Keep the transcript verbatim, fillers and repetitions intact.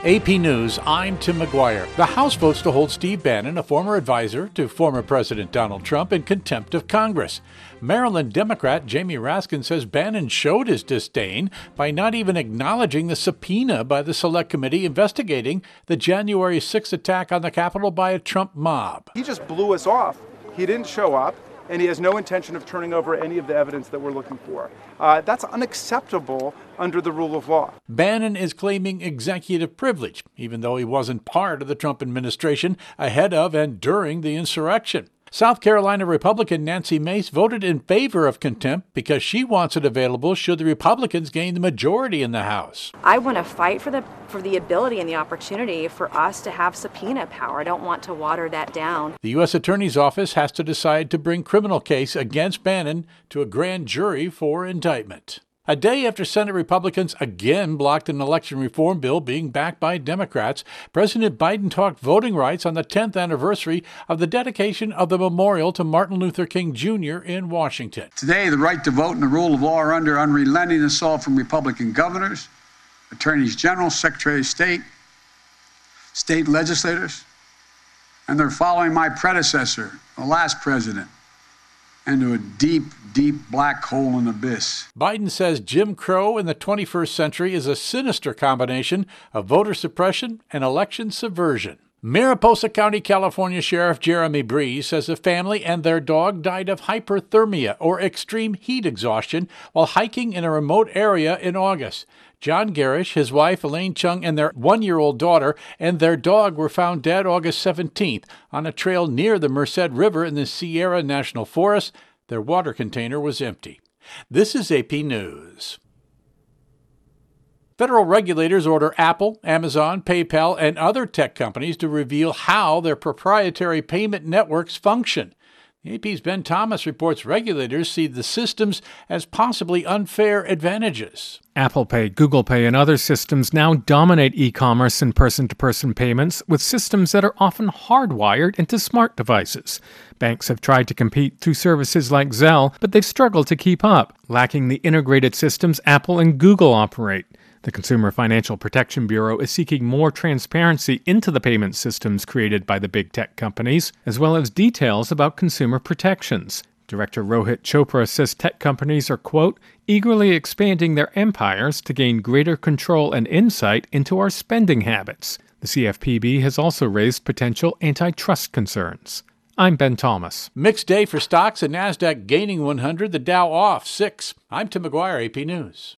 A P News, I'm Tim McGuire. The House votes to hold Steve Bannon, a former advisor to former President Donald Trump, in contempt of Congress. Maryland Democrat Jamie Raskin says Bannon showed his disdain by not even acknowledging the subpoena by the Select Committee investigating the January sixth attack on the Capitol by a Trump mob. He just blew us off. He didn't show up, and he has no intention of turning over any of the evidence that we're looking for. Uh, that's unacceptable under the rule of law. Bannon is claiming executive privilege, even though he wasn't part of the Trump administration ahead of and during the insurrection. South Carolina Republican Nancy Mace voted in favor of contempt because she wants it available should the Republicans gain the majority in the House. I want to fight for the for the ability and the opportunity for us to have subpoena power. I don't want to water that down. The U S Attorney's Office has to decide to bring criminal case against Bannon to a grand jury for indictment. A day after Senate Republicans again blocked an election reform bill being backed by Democrats, President Biden talked voting rights on the tenth anniversary of the dedication of the memorial to Martin Luther King Junior in Washington. Today, the right to vote and the rule of law are under unrelenting assault from Republican governors, attorneys general, secretary of state, state legislators, and they're following my predecessor, the last president, into a deep, deep black hole and abyss. Biden says Jim Crow in the twenty-first century is a sinister combination of voter suppression and election subversion. Mariposa County, California Sheriff Jeremy Breeze says a family and their dog died of hyperthermia, or extreme heat exhaustion, while hiking in a remote area in August. John Garish, his wife Elaine Chung, and their one-year-old daughter and their dog were found dead August seventeenth on a trail near the Merced River in the Sierra National Forest. Their water container was empty. This is A P News. Federal regulators order Apple, Amazon, PayPal, and other tech companies to reveal how their proprietary payment networks function. A P's Ben Thomas reports regulators see the systems as possibly unfair advantages. Apple Pay, Google Pay, and other systems now dominate e-commerce and person-to-person payments, with systems that are often hardwired into smart devices. Banks have tried to compete through services like Zelle, but they've struggled to keep up, lacking the integrated systems Apple and Google operate. The Consumer Financial Protection Bureau is seeking more transparency into the payment systems created by the big tech companies, as well as details about consumer protections. Director Rohit Chopra says tech companies are, quote, eagerly expanding their empires to gain greater control and insight into our spending habits. The C F P B has also raised potential antitrust concerns. I'm Ben Thomas. Mixed day for stocks, and NASDAQ gaining one hundred, the Dow off six. I'm Tim McGuire, A P News.